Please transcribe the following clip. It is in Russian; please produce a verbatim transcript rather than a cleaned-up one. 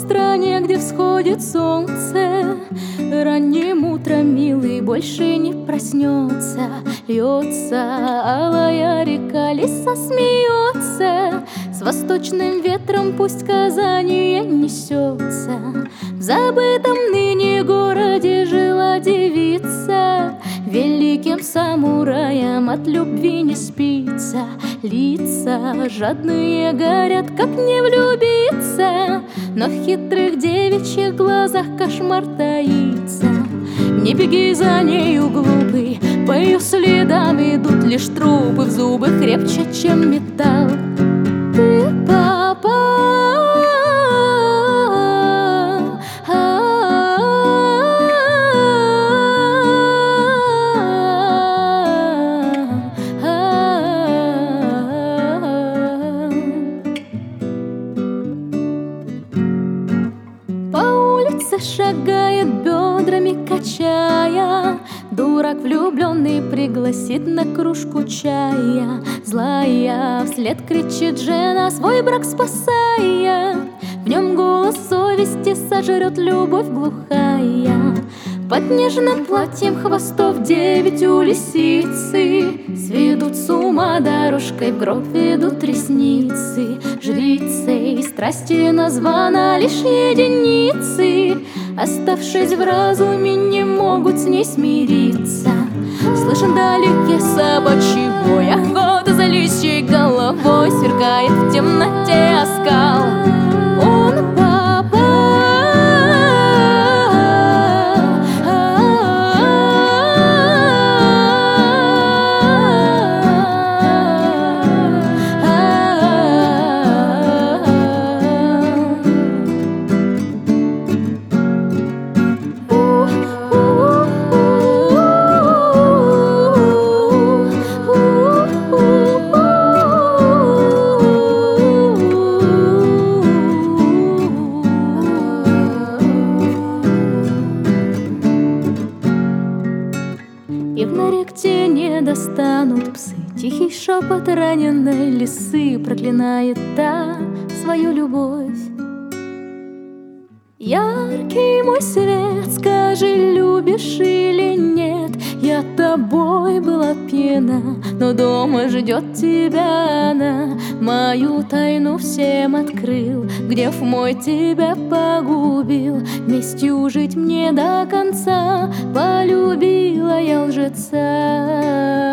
стране, где всходит солнце. Ранним утром милый больше не проснется. Льется алая река, лиса смеется. С восточным ветром пусть Казани несется. В забытом ныне городе жила девица. Великим самураям от любви не спится. Лица жадные горят, как не влюбиться, но в хитрых девичьих глазах кошмар таится. Не беги за нею, глупый, по ее следам идут лишь трупы. В зубы крепче, чем металл. Ты попал, шагает бедрами, качая. Дурак влюбленный пригласит на кружку чая. Злая вслед кричит жена, свой брак спасая. В нем голос совести сожрет любовь глухая. Под нежным платьем хвостов девять у лисицы сведут с ума дорожкой, в гроб ведут ресницы. Жрицей страсти названа лишь единицы, оставшись в разуме, не могут с ней смириться. Слышен вдалеке собачий вой, охота за лисьей головой. Сверкает в темноте оскал. Он и в наректе не достанут псы. Тихий шепот раненой лисы проклинает та свою любовь. Яркий мой свет, скажи, любишь или нет? Я тобой была пьяна, но дома ждет тебя она. Мою тайну всем открыл, гнев мой тебя погубил. Местью жить мне до конца, полюбила я лжеца.